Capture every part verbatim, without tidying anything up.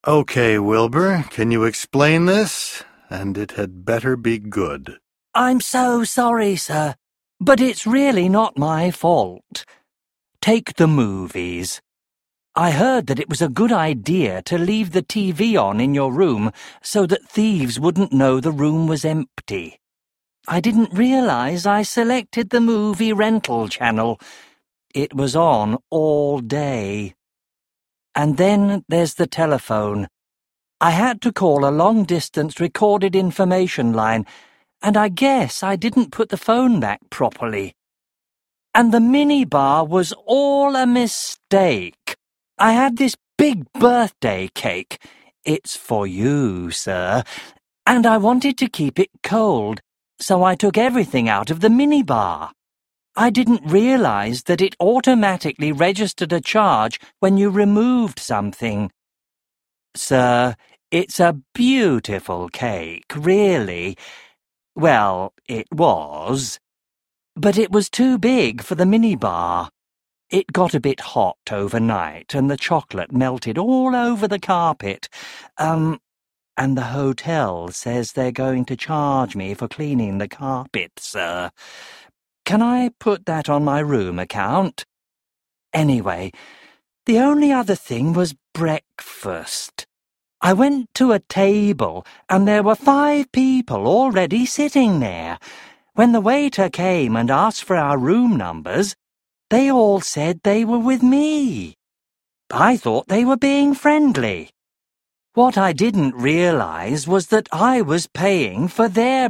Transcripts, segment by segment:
Okay, Wilbur, can you explain this? And it had better be good. I'm so sorry, sir, but it's really not my fault. Take the movies. I heard that it was a good idea to leave the T V on in your room so that thieves wouldn't know the room was empty. I didn't realize I selected the movie rental channel. It was on all day. And then there's the telephone. I had to call a long-distance recorded information line, and I guess I didn't put the phone back properly. And the minibar was all a mistake. I had this big birthday cake. It's for you, sir. And I wanted to keep it cold, so I took everything out of the minibar. I didn't realize that it automatically registered a charge when you removed something. Sir, it's a beautiful cake, really. Well, it was. But it was too big for the minibar. It got a bit hot overnight, and the chocolate melted all over the carpet. Um, and the hotel says they're going to charge me for cleaning the carpet, sir. Can I put that on my room account? Anyway, the only other thing was breakfast. I went to a table, and there were five people already sitting there. When the waiter came and asked for our room numbers, they all said they were with me. I thought they were being friendly. What I didn't realize was that I was paying for their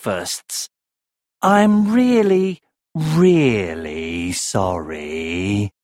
breakfasts. I'm really, really sorry.